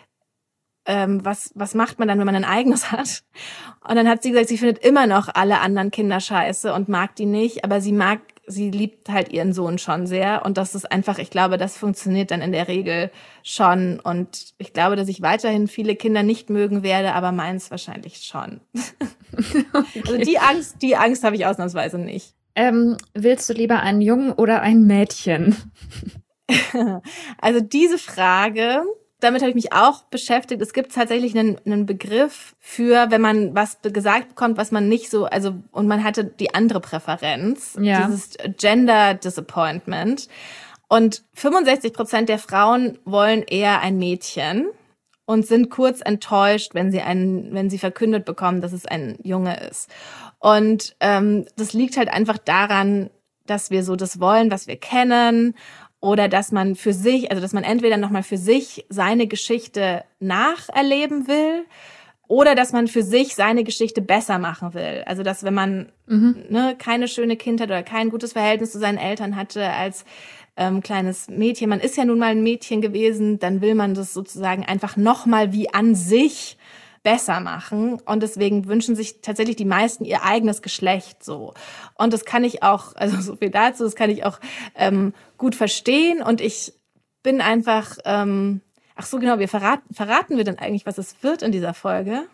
was macht man dann, wenn man ein eigenes hat? Und dann hat sie gesagt, sie findet immer noch alle anderen Kinder scheiße und mag die nicht, aber sie liebt halt ihren Sohn schon sehr und das ist einfach, ich glaube, das funktioniert dann in der Regel schon und ich glaube, dass ich weiterhin viele Kinder nicht mögen werde, aber meins wahrscheinlich schon. Okay. Also die Angst habe ich ausnahmsweise nicht. Willst du lieber einen Jungen oder ein Mädchen? Also diese Frage, damit habe ich mich auch beschäftigt. Es gibt tatsächlich einen Begriff für, wenn man was gesagt bekommt, was man nicht so, also und man hatte die andere Präferenz, dieses Gender Disappointment. Und 65% der Frauen wollen eher ein Mädchen und sind kurz enttäuscht, wenn sie verkündet bekommen, dass es ein Junge ist. Und das liegt halt einfach daran, dass wir so das wollen, was wir kennen. Oder dass man für sich, also dass man entweder nochmal für sich seine Geschichte nacherleben will oder dass man für sich seine Geschichte besser machen will. Also dass wenn man keine schöne Kindheit oder kein gutes Verhältnis zu seinen Eltern hatte als kleines Mädchen, man ist ja nun mal ein Mädchen gewesen, dann will man das sozusagen einfach nochmal wie an sich besser machen und deswegen wünschen sich tatsächlich die meisten ihr eigenes Geschlecht so. Und das kann ich auch, also so viel dazu, das kann ich auch gut verstehen und ich bin einfach, ach so genau, verraten wir denn eigentlich, was es wird in dieser Folge?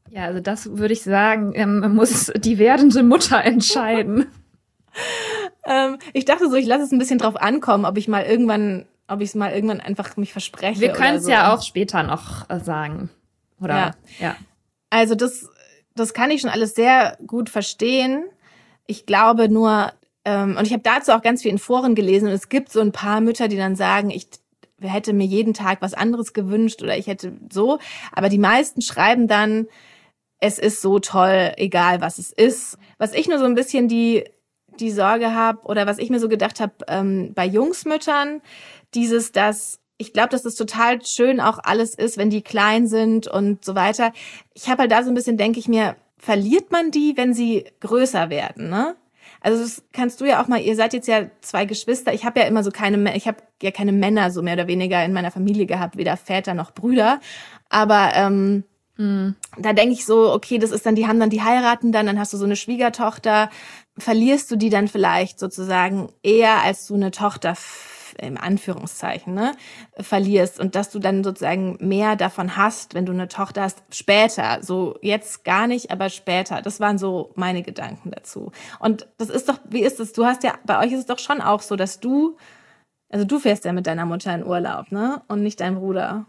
Ja, also das würde ich sagen, muss die werdende Mutter entscheiden. Ich dachte so, ich lasse es ein bisschen drauf ankommen, ob ich es mal irgendwann einfach mich verspreche. Wir können es so. ja auch später noch sagen. Oder? Ja. Also das kann ich schon alles sehr gut verstehen. Ich glaube nur, und ich habe dazu auch ganz viel in Foren gelesen, und es gibt so ein paar Mütter, die dann sagen, ich hätte mir jeden Tag was anderes gewünscht oder ich hätte so. Aber die meisten schreiben dann, es ist so toll, egal was es ist. Was ich nur so ein bisschen die Sorge habe oder was ich mir so gedacht habe bei Jungsmüttern, ich glaube, dass das total schön auch alles ist, wenn die klein sind und so weiter. Ich habe halt da so ein bisschen, denke ich mir, verliert man die, wenn sie größer werden, ne? Also das kannst du ja auch mal, ihr seid jetzt ja 2 Geschwister. Ich habe ja immer so keine Männer so mehr oder weniger in meiner Familie gehabt, weder Väter noch Brüder. Aber da denke ich so, okay, das ist dann, die heiraten dann hast du so eine Schwiegertochter. Verlierst du die dann vielleicht sozusagen eher, als du eine Tochter im Anführungszeichen, ne, verlierst und dass du dann sozusagen mehr davon hast, wenn du eine Tochter hast, später. So jetzt gar nicht, aber später. Das waren so meine Gedanken dazu. Und das ist doch, wie ist es? Bei euch ist es doch schon auch so, dass du fährst ja mit deiner Mutter in Urlaub, ne? Und nicht dein Bruder.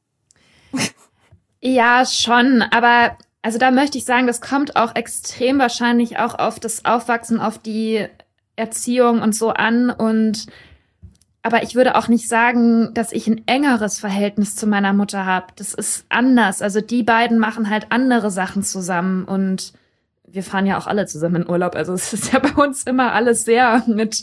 Ja, schon, aber also da möchte ich sagen, das kommt auch extrem wahrscheinlich auch auf das Aufwachsen, auf die Erziehung und so an. Aber ich würde auch nicht sagen, dass ich ein engeres Verhältnis zu meiner Mutter habe. Das ist anders. Also die beiden machen halt andere Sachen zusammen und wir fahren ja auch alle zusammen in Urlaub. Also es ist ja bei uns immer alles sehr mit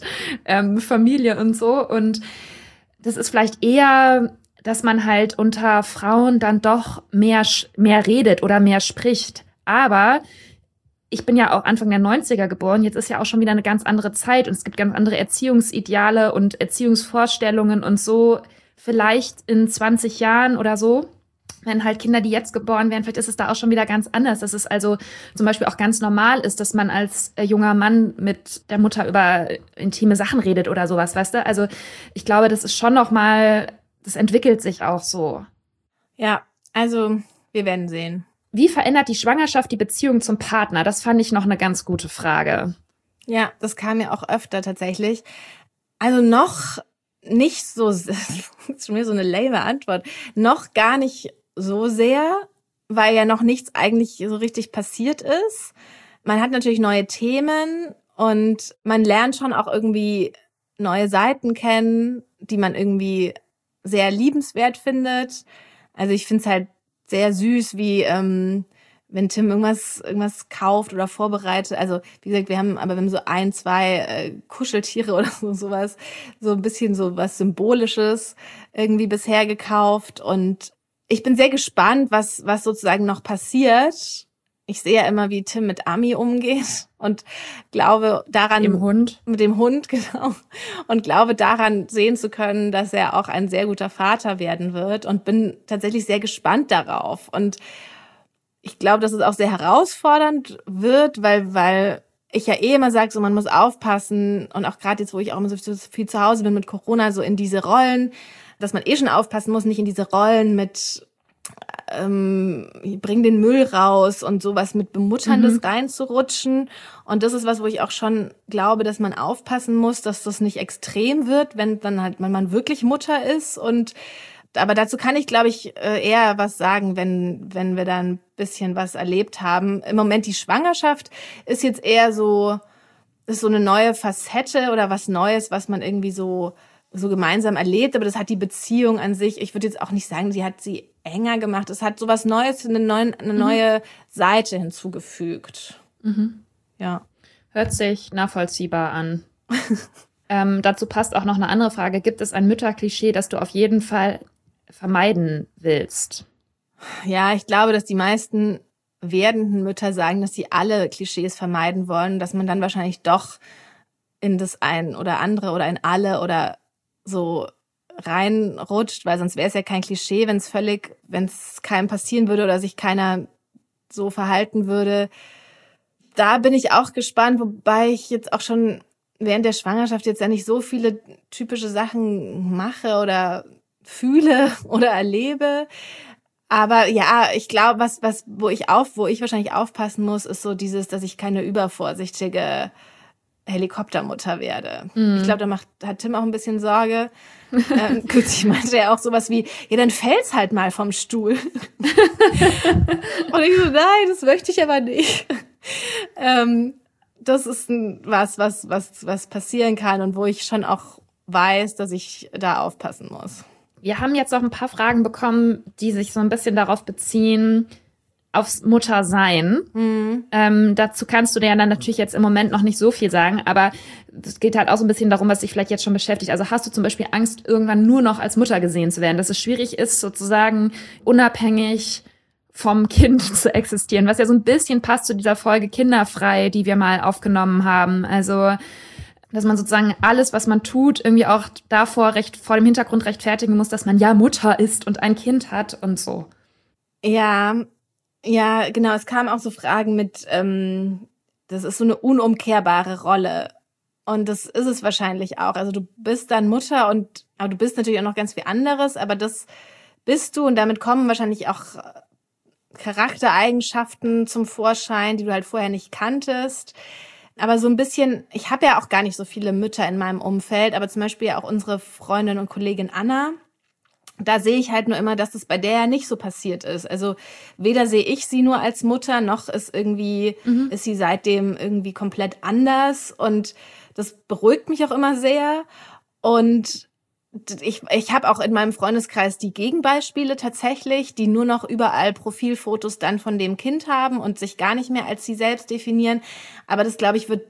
Familie und so. Und das ist vielleicht eher, dass man halt unter Frauen dann doch mehr redet oder mehr spricht. Aber ich bin ja auch Anfang der 90er geboren. Jetzt ist ja auch schon wieder eine ganz andere Zeit und es gibt ganz andere Erziehungsideale und Erziehungsvorstellungen und so. Vielleicht in 20 Jahren oder so, wenn halt Kinder, die jetzt geboren werden, vielleicht ist es da auch schon wieder ganz anders. Dass es also zum Beispiel auch ganz normal ist, dass man als junger Mann mit der Mutter über intime Sachen redet oder sowas, weißt du? Also ich glaube, das ist schon noch mal, das entwickelt sich auch so. Ja, also wir werden sehen. Wie verändert die Schwangerschaft die Beziehung zum Partner? Das fand ich noch eine ganz gute Frage. Ja, das kam mir auch öfter tatsächlich. Also noch nicht so, das ist schon wieder so eine lame Antwort, noch gar nicht so sehr, weil ja noch nichts eigentlich so richtig passiert ist. Man hat natürlich neue Themen und man lernt schon auch irgendwie neue Seiten kennen, die man irgendwie sehr liebenswert findet. Also ich finde es halt sehr süß, wie wenn Tim irgendwas kauft oder vorbereitet. Also wie gesagt, wir haben so 1, 2 Kuscheltiere oder sowas, so ein bisschen so was Symbolisches irgendwie bisher gekauft. Und ich bin sehr gespannt, was sozusagen noch passiert. Ich sehe ja immer, wie Tim mit Ami umgeht und glaube daran... Mit dem Hund, genau. Und glaube daran sehen zu können, dass er auch ein sehr guter Vater werden wird und bin tatsächlich sehr gespannt darauf. Und ich glaube, dass es auch sehr herausfordernd wird, weil ich ja immer sage, so man muss aufpassen und auch gerade jetzt, wo ich auch immer so viel zu Hause bin mit Corona, so in diese Rollen, dass man schon aufpassen muss, nicht in diese Rollen mit bring den Müll raus und sowas mit Bemutterndes reinzurutschen. Und das ist was, wo ich auch schon glaube, dass man aufpassen muss, dass das nicht extrem wird, wenn dann halt man wirklich Mutter ist. Aber dazu kann ich, glaube ich, eher was sagen, wenn wir da ein bisschen was erlebt haben. Im Moment die Schwangerschaft ist jetzt eher so eine neue Facette oder was Neues, was man irgendwie so gemeinsam erlebt, aber das hat die Beziehung an sich, ich würde jetzt auch nicht sagen, sie hat sie enger gemacht, es hat sowas Neues, eine neue Seite hinzugefügt. Ja. Hört sich nachvollziehbar an. Dazu passt auch noch eine andere Frage. Gibt es ein Mütterklischee, das du auf jeden Fall vermeiden willst? Ja, ich glaube, dass die meisten werdenden Mütter sagen, dass sie alle Klischees vermeiden wollen, dass man dann wahrscheinlich doch in das ein oder andere oder in alle oder so reinrutscht, weil sonst wäre es ja kein Klischee, wenn es keinem passieren würde oder sich keiner so verhalten würde. Da bin ich auch gespannt, wobei ich jetzt auch schon während der Schwangerschaft jetzt ja nicht so viele typische Sachen mache oder fühle oder erlebe. Aber ja, ich glaube, wo ich wahrscheinlich aufpassen muss, ist so dieses, dass ich keine übervorsichtige Helikoptermutter werde. Ich glaube, hat Tim auch ein bisschen Sorge. Kürzlich meinte er auch sowas wie, ja, dann fällt's halt mal vom Stuhl. Und ich so, nein, das möchte ich aber nicht. Das ist was passieren kann und wo ich schon auch weiß, dass ich da aufpassen muss. Wir haben jetzt auch ein paar Fragen bekommen, die sich so ein bisschen darauf beziehen, aufs Muttersein. Dazu kannst du dir ja dann natürlich jetzt im Moment noch nicht so viel sagen, aber es geht halt auch so ein bisschen darum, was dich vielleicht jetzt schon beschäftigt. Also hast du zum Beispiel Angst, irgendwann nur noch als Mutter gesehen zu werden, dass es schwierig ist, sozusagen unabhängig vom Kind zu existieren, was ja so ein bisschen passt zu dieser Folge Kinderfrei, die wir mal aufgenommen haben. Also dass man sozusagen alles, was man tut, irgendwie auch vor dem Hintergrund rechtfertigen muss, dass man ja Mutter ist und ein Kind hat und so. Ja, genau. Es kamen auch so Fragen mit, das ist so eine unumkehrbare Rolle. Und das ist es wahrscheinlich auch. Also du bist dann Mutter aber du bist natürlich auch noch ganz viel anderes, aber das bist du und damit kommen wahrscheinlich auch Charaktereigenschaften zum Vorschein, die du halt vorher nicht kanntest. Aber so ein bisschen, ich habe ja auch gar nicht so viele Mütter in meinem Umfeld, aber zum Beispiel auch unsere Freundin und Kollegin Anna, da sehe ich halt nur immer, dass das bei der ja nicht so passiert ist. Also weder sehe ich sie nur als Mutter, noch ist sie seitdem irgendwie komplett anders und das beruhigt mich auch immer sehr. Und ich habe auch in meinem Freundeskreis die Gegenbeispiele tatsächlich, die nur noch überall Profilfotos dann von dem Kind haben und sich gar nicht mehr als sie selbst definieren. Aber das, glaube ich, würde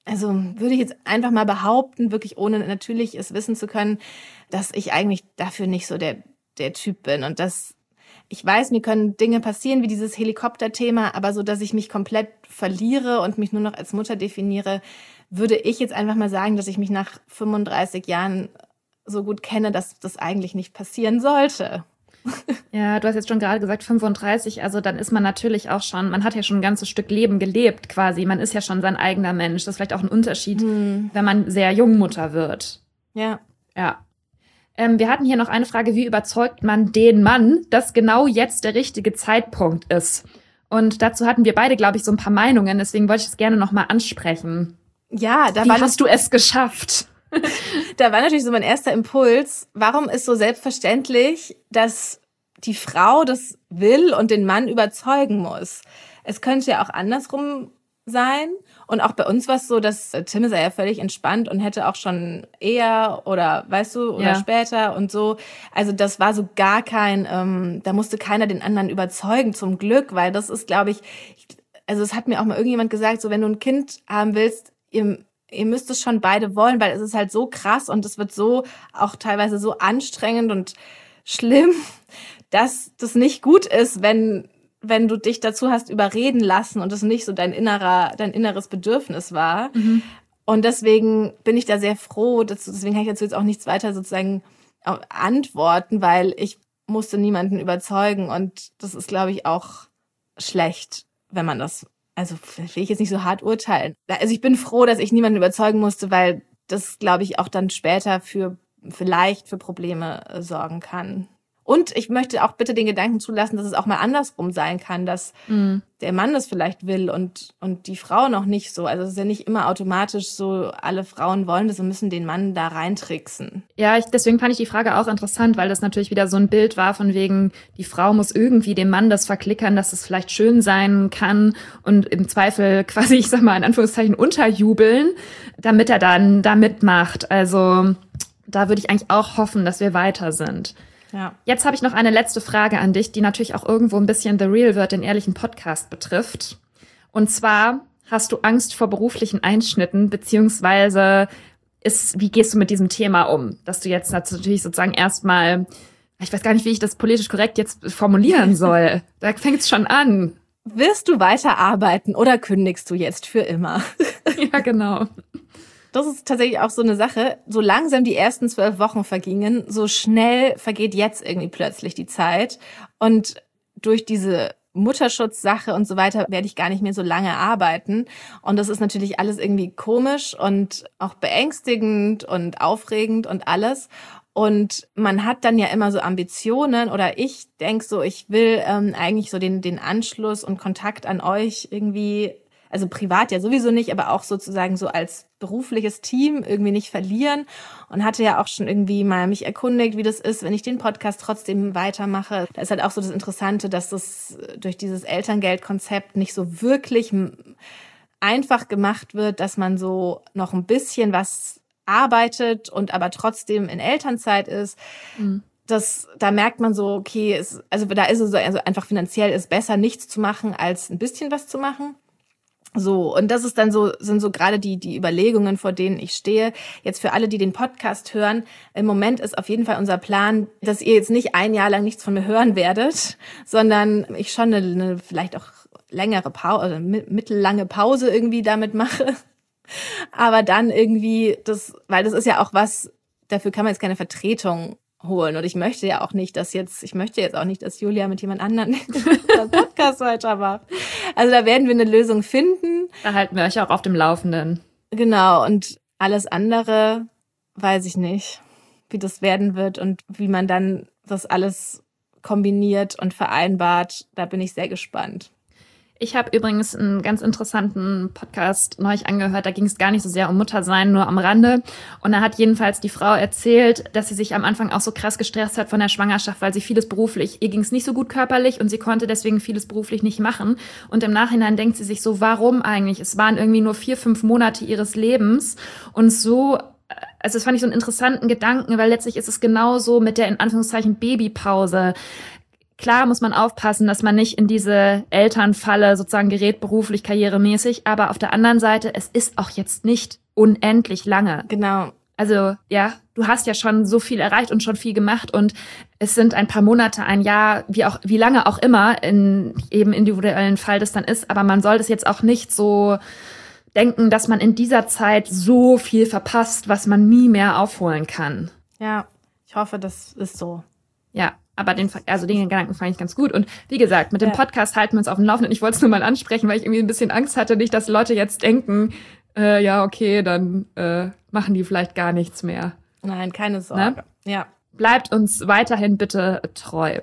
ich jetzt einfach mal behaupten, wirklich ohne natürlich es wissen zu können, dass ich eigentlich dafür nicht so der Typ bin. Und ich weiß, mir können Dinge passieren wie dieses Helikopterthema, aber so, dass ich mich komplett verliere und mich nur noch als Mutter definiere, würde ich jetzt einfach mal sagen, dass ich mich nach 35 Jahren so gut kenne, dass das eigentlich nicht passieren sollte. Ja, du hast jetzt schon gerade gesagt 35, also dann ist man natürlich auch schon, man hat ja schon ein ganzes Stück Leben gelebt quasi, man ist ja schon sein eigener Mensch. Das ist vielleicht auch ein Unterschied, wenn man sehr jung Mutter wird. Ja. Ja. Wir hatten hier noch eine Frage, wie überzeugt man den Mann, dass genau jetzt der richtige Zeitpunkt ist? Und dazu hatten wir beide, glaube ich, so ein paar Meinungen, deswegen wollte ich das gerne nochmal ansprechen. Ja, wie hast du es geschafft? Da war natürlich so mein erster Impuls, warum ist so selbstverständlich, dass die Frau das will und den Mann überzeugen muss? Es könnte ja auch andersrum sein. Und auch bei uns war es so, dass Tim ist ja völlig entspannt und hätte auch schon eher oder, weißt du, oder später und so. Also das war so gar kein, da musste keiner den anderen überzeugen, zum Glück, weil das ist, glaube ich, also es hat mir auch mal irgendjemand gesagt, so wenn du ein Kind haben willst, ihr müsst es schon beide wollen, weil es ist halt so krass und es wird so auch teilweise so anstrengend und schlimm, dass das nicht gut ist, wenn du dich dazu hast überreden lassen und es nicht so dein inneres Bedürfnis war. Und deswegen bin ich da sehr froh, deswegen kann ich dazu jetzt auch nichts weiter sozusagen antworten, weil ich musste niemanden überzeugen und das ist, glaube ich, auch schlecht, wenn man das. Also will ich jetzt nicht so hart urteilen. Also ich bin froh, dass ich niemanden überzeugen musste, weil das, glaube ich, auch dann später vielleicht für Probleme sorgen kann. Und ich möchte auch bitte den Gedanken zulassen, dass es auch mal andersrum sein kann, dass der Mann das vielleicht will und die Frau noch nicht so. Also es ist ja nicht immer automatisch so, alle Frauen wollen das und müssen den Mann da reintricksen. Ja, deswegen fand ich die Frage auch interessant, weil das natürlich wieder so ein Bild war von wegen, die Frau muss irgendwie dem Mann das verklickern, dass es vielleicht schön sein kann und im Zweifel quasi, ich sag mal in Anführungszeichen, unterjubeln, damit er dann da mitmacht. Also da würde ich eigentlich auch hoffen, dass wir weiter sind. Ja. Jetzt habe ich noch eine letzte Frage an dich, die natürlich auch irgendwo ein bisschen The Real wird, den ehrlichen Podcast betrifft. Und zwar, hast du Angst vor beruflichen Einschnitten, beziehungsweise wie gehst du mit diesem Thema um? Dass du jetzt natürlich sozusagen erstmal, ich weiß gar nicht, wie ich das politisch korrekt jetzt formulieren soll. Da fängt es schon an. Wirst du weiter arbeiten oder kündigst du jetzt für immer? Ja, genau. Das ist tatsächlich auch so eine Sache. So langsam die ersten 12 Wochen vergingen, so schnell vergeht jetzt irgendwie plötzlich die Zeit. Und durch diese Mutterschutzsache und so weiter werde ich gar nicht mehr so lange arbeiten. Und das ist natürlich alles irgendwie komisch und auch beängstigend und aufregend und alles. Und man hat dann ja immer so Ambitionen oder ich denke so, ich will eigentlich so den Anschluss und Kontakt an euch irgendwie, also privat ja sowieso nicht, aber auch sozusagen so als berufliches Team irgendwie nicht verlieren und hatte ja auch schon irgendwie mal mich erkundigt, wie das ist, wenn ich den Podcast trotzdem weitermache. Da ist halt auch so das Interessante, dass das durch dieses Elterngeldkonzept nicht so wirklich einfach gemacht wird, dass man so noch ein bisschen was arbeitet und aber trotzdem in Elternzeit ist. Da merkt man so, okay, da ist es so, also einfach finanziell ist besser, nichts zu machen, als ein bisschen was zu machen. So, und das ist dann so, sind so gerade die Überlegungen, vor denen ich stehe. Jetzt für alle, die den Podcast hören, im Moment ist auf jeden Fall unser Plan, dass ihr jetzt nicht ein Jahr lang nichts von mir hören werdet, sondern ich schon eine vielleicht auch längere Pause, oder mittellange Pause irgendwie damit mache. Aber dann irgendwie weil das ist ja auch was, dafür kann man jetzt keine Vertretung holen. Und ich möchte jetzt auch nicht, dass Julia mit jemand anderem den Podcast weitermacht. Also da werden wir eine Lösung finden. Da halten wir euch auch auf dem Laufenden. Genau. Und alles andere weiß ich nicht, wie das werden wird und wie man dann das alles kombiniert und vereinbart. Da bin ich sehr gespannt. Ich habe übrigens einen ganz interessanten Podcast neulich angehört, da ging es gar nicht so sehr um Muttersein, nur am Rande. Und da hat jedenfalls die Frau erzählt, dass sie sich am Anfang auch so krass gestresst hat von der Schwangerschaft, weil sie vieles beruflich, ihr ging es nicht so gut körperlich und sie konnte deswegen vieles beruflich nicht machen. Und im Nachhinein denkt sie sich so, warum eigentlich? Es waren irgendwie nur 4-5 Monate ihres Lebens und so. Also das fand ich so einen interessanten Gedanken, weil letztlich ist es genauso mit der in Anführungszeichen Babypause. Klar muss man aufpassen, dass man nicht in diese Elternfalle sozusagen gerät, beruflich, karrieremäßig. Aber auf der anderen Seite, es ist auch jetzt nicht unendlich lange. Genau. Also ja, du hast ja schon so viel erreicht und schon viel gemacht. Und es sind ein paar Monate, ein Jahr, wie lange auch immer, in jedem individuellen Fall das dann ist. Aber man soll das jetzt auch nicht so denken, dass man in dieser Zeit so viel verpasst, was man nie mehr aufholen kann. Ja, ich hoffe, das ist so. Ja. Aber den Gedanken fand ich ganz gut. Und wie gesagt, mit dem Podcast halten wir uns auf dem Laufenden. Ich wollte es nur mal ansprechen, weil ich irgendwie ein bisschen Angst hatte, nicht, dass Leute jetzt denken, ja, okay, dann machen die vielleicht gar nichts mehr. Nein, keine Sorge. Ne? Ja. Bleibt uns weiterhin bitte treu.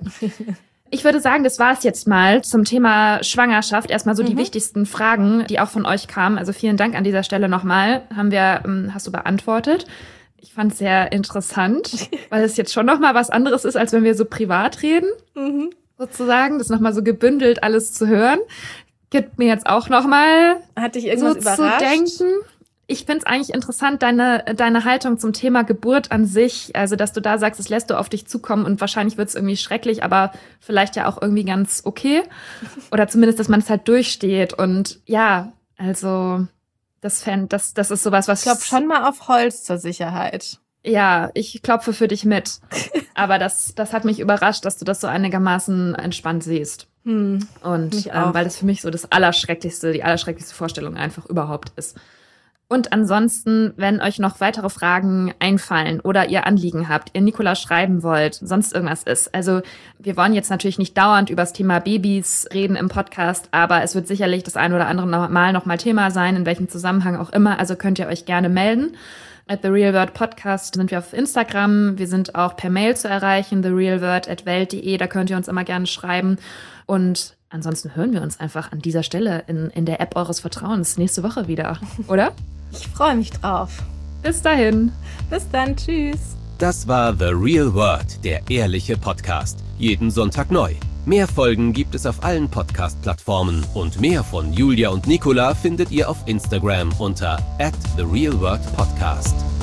Ich würde sagen, das war es jetzt mal zum Thema Schwangerschaft. Erstmal so die wichtigsten Fragen, die auch von euch kamen. Also vielen Dank an dieser Stelle nochmal. Hast du beantwortet. Ich fand es sehr interessant, weil es jetzt schon nochmal was anderes ist, als wenn wir so privat reden, sozusagen. Das nochmal so gebündelt alles zu hören. Gibt mir jetzt auch nochmal Hat dich irgendwas überrascht? Zu denken. Ich finde es eigentlich interessant, deine Haltung zum Thema Geburt an sich. Also, dass du da sagst, das lässt du auf dich zukommen und wahrscheinlich wird es irgendwie schrecklich, aber vielleicht ja auch irgendwie ganz okay. Oder zumindest, dass man es halt durchsteht. Und ja, also... Das ist sowas, was... Ich glaube schon mal auf Holz zur Sicherheit. Ja, ich klopfe für dich mit. Aber das hat mich überrascht, dass du das so einigermaßen entspannt siehst. Und weil das für mich so die allerschrecklichste Vorstellung einfach überhaupt ist. Und ansonsten, wenn euch noch weitere Fragen einfallen oder ihr Anliegen habt, ihr Nicola schreiben wollt, sonst irgendwas ist. Also wir wollen jetzt natürlich nicht dauernd über das Thema Babys reden im Podcast, aber es wird sicherlich das ein oder andere Mal noch mal Thema sein, in welchem Zusammenhang auch immer. Also könnt ihr euch gerne melden. At The Real Word Podcast sind wir auf Instagram. Wir sind auch per Mail zu erreichen, therealword@welt.de. Da könnt ihr uns immer gerne schreiben. Und ansonsten hören wir uns einfach an dieser Stelle in der App eures Vertrauens nächste Woche wieder, oder? Ich freue mich drauf. Bis dahin. Bis dann. Tschüss. Das war The Real Word, der ehrliche Podcast. Jeden Sonntag neu. Mehr Folgen gibt es auf allen Podcast-Plattformen und mehr von Julia und Nicola findet ihr auf Instagram unter @TheRealWordPodcast.